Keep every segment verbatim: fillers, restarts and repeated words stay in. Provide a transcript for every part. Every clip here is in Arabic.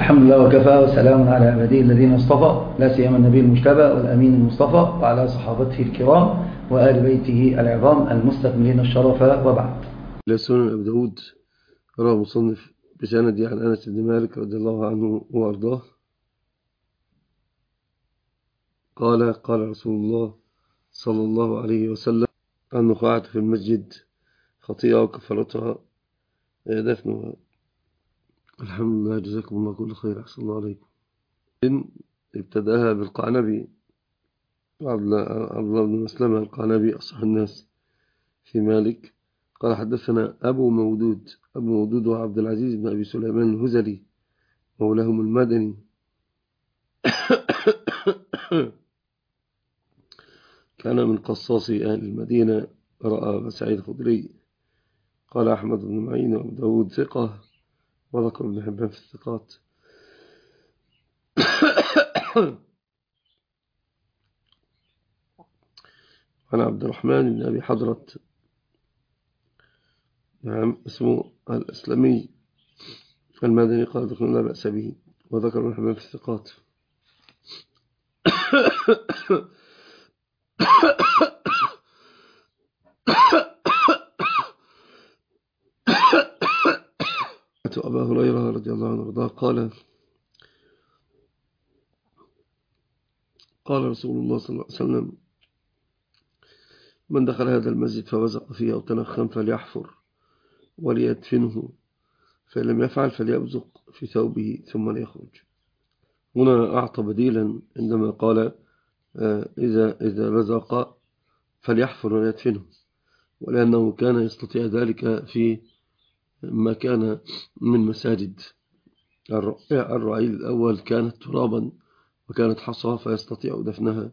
الحمد لله وكفى وسلام على عباده الذين اصطفى، لا سيما النبي المجتبى والأمين المصطفى وعلى صحابته الكرام وآل بيته العظام المستكملين الشرف، وبعد. إلى سنن أبي داود رواه مصنف بسند عن أنس بن مالك رضي الله عنه وأرضاه قال قال رسول الله صلى الله عليه وسلم: النقاعة في المسجد خطيئة وكفرتها دفنها. الحمد لله، جزاكم الله كل خير، أحسن الله عليكم. ابتدأها بالقعنبي عبد الله بن مسلمة القعنبي أصح الناس في مالك. قال: حدثنا أبو مودود أبو مودود وعبد العزيز بن أبي سليمان الهزلي مولاهم المدني كان من قصاصي أهل المدينة. رأى سعيد الخدري. قال أحمد بن معين وأبو داود ثقة، وذكر ابن حبان في الثقات. عن عبد الرحمن بن أبي حضرة، نعم اسمه الإسلامي المدني، قال ذكر لا بأس به، وذكر ابن حبان في الثقات. أبا هريرة رضي الله عنه وارضاه قال: قال رسول الله صلى الله عليه وسلم: من دخل هذا المسجد فوزق فيه أو تنخم فليحفر وليدفنه، فإن لم يفعل فليبزق في ثوبه ثم ليخرج. هنا أعطى بديلا عندما قال إذا إذا بزق فليحفر وليدفنه، ولأنه كان يستطيع ذلك في ما كان من مساجد. الرعيل الأول كانت ترابا وكانت حصى فيستطيع دفنها،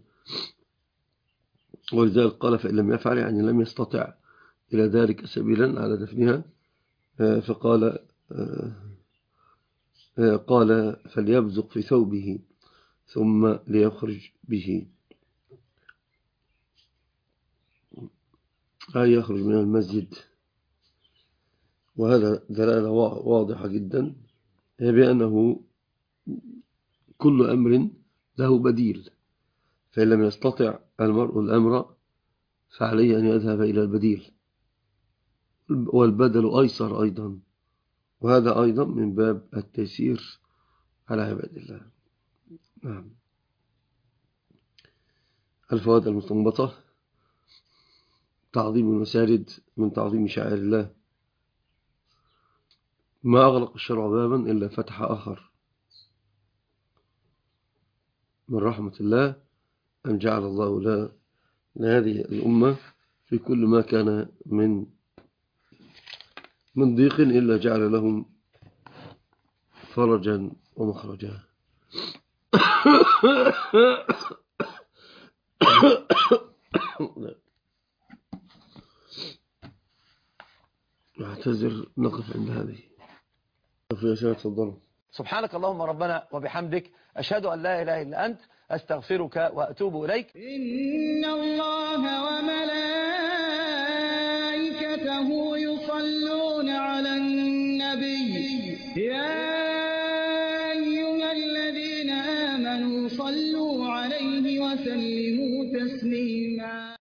ولذلك قال فإن لم يفعل، يعني لم يستطع إلى ذلك سبيلا على دفنها، فقال قال فليبزق في ثوبه ثم ليخرج به، أي يخرج من المسجد. وهذا دلالة واضحة جدا بأنه كل أمر له بديل، فإن لم يستطع المرء الأمر فعليه أن يذهب إلى البديل، والبدل أيسر أيضا، وهذا أيضا من باب التيسير على عباد الله. نعم. الفوائد المستنبطة: تعظيم المساجد من تعظيم شعائر الله. ما أغلق الشرع بابا إلا فتح آخر. من رحمة الله أن جعل الله لهذه الأمة في كل ما كان من من ضيق إلا جعل لهم فرجا ومخرجا. أعتذر، نقف عند هذه. سبحانك اللهم ربنا وبحمدك، أشهد أن لا إله إلا أنت، أستغفرك وأتوب إليك. إن الله وملائكته يصلون على النبي، يا أيها الذين آمنوا صلوا عليه وسلموا تسليما.